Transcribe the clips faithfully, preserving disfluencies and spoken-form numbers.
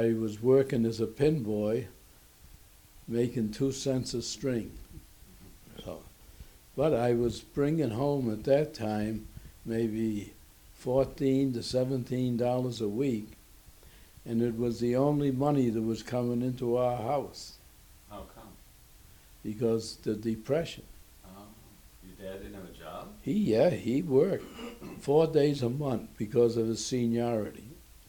I was working as a pin boy, making two cents a string. So, but I was bringing home at that time maybe fourteen to seventeen dollars a week, and it was the only money that was coming into our house How come? because the depression. Oh, your dad didn't have a job? He yeah he worked four days a month because of his seniority.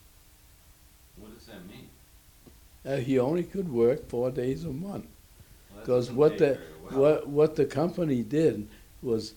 What does that mean? Uh, he only could work four days a month. Well, that Because doesn't what pay the very well. what what the company did was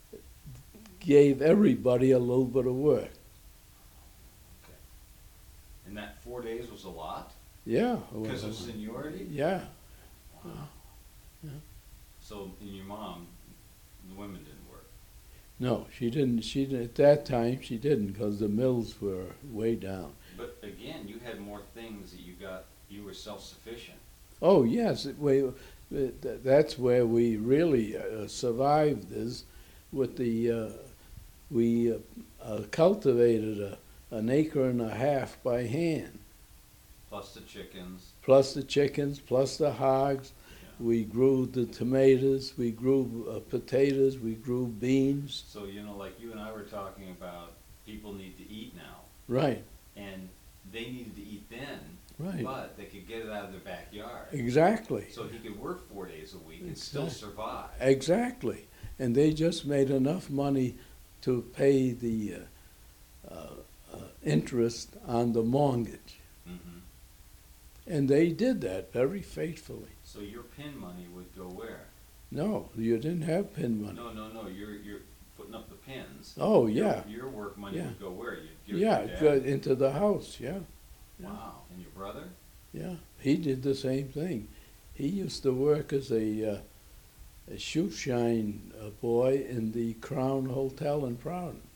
gave everybody a little bit of work. Okay. And that four days was a lot? Yeah. Because well, of seniority? Yeah. Wow. Yeah. So, and your mom, the women didn't work? No, she didn't. She didn't, at that time she didn't because the mills were way down. But again, you had more things that you got, you were self-sufficient. Oh yes, it- we, it- that's where we really uh, survived. Is with the uh, we uh, uh, cultivated a, an acre and a half by hand, Plus the chickens. plus the chickens, plus the hogs. Yeah. We grew the tomatoes, we grew uh, potatoes, we grew beans. So, you know, like you and I were talking about, people need to eat now. Right, And they needed to eat then, right. but they could get it out of their backyard. Exactly. So he could work four days a week and still Exactly. survive. Exactly. And they just made enough money to pay the uh, uh, uh, interest on the mortgage. hmm And they did that very faithfully. So your pin money would go where? No, you didn't have pin money. No, no, no. You're you're putting up the pins. Oh, Your- yeah. Your, work money Yeah. would go where? You'd give Yeah, it to it your got dad? into the house, yeah. yeah. Wow. And your brother? Yeah, he did the same thing. He used to work as a, uh, a shoe shine uh, boy in the Crown Hotel in Providence.